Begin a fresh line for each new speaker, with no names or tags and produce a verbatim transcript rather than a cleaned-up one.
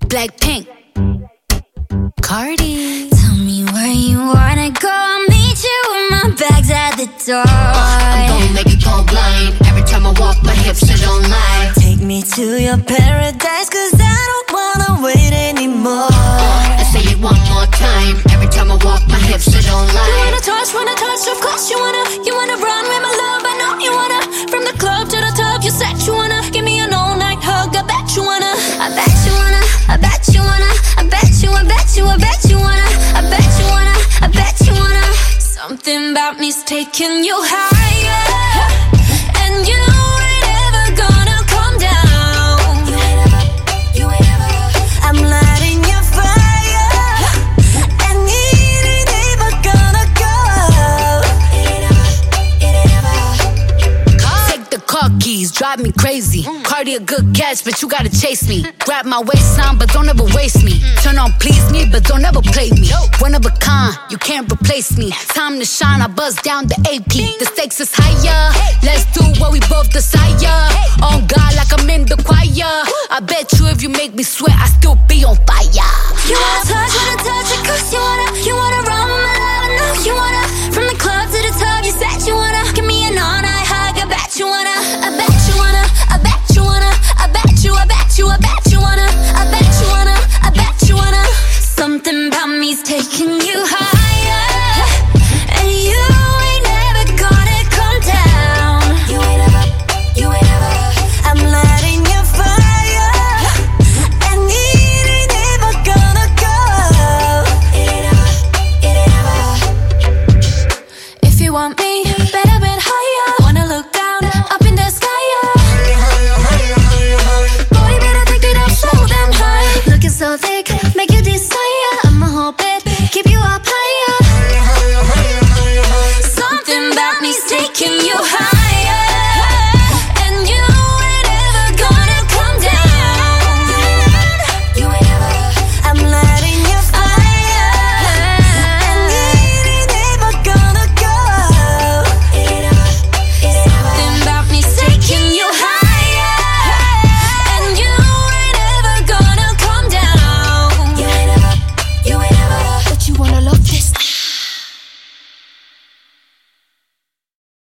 Blackpink, Cardi.
Tell me where you wanna go, I'll meet you with my bags at the door.
uh, I'm gon' make it go blind. Every time I walk, my hips are don't lie.
Take me to your paradise, cause I don't wanna wait anymore.
uh, I say it one more time. Every time I walk, my hips are don't lie.
You wanna touch, wanna touch, of course you wanna. You wanna run with my love, I know you wanna. From the club to the top, you said you wanna. Give me an all-night hug, I bet you wanna. I bet you wanna, I bet you wanna. I bet you, I bet you, I bet you wanna. I bet you wanna, I bet you wanna. Something about me's taking you higher, and you ain't ever gonna come down. You ain't ever, you ain't ever. I'm lighting your fire, and it ain't ever gonna go out. It ain't ever, it ain't ever.
Take the car keys, drive me crazy. Cardi a good catch, but you gotta chase me. Grab my waistline, but don't ever waste me. Turn on please me, but don't ever play me. One of a kind, you can't replace me. Time to shine, I buzz down the A P. The stakes is higher, let's do what we both desire. On God like I'm in the choir. I bet you if you make me sweat, I still be on fire.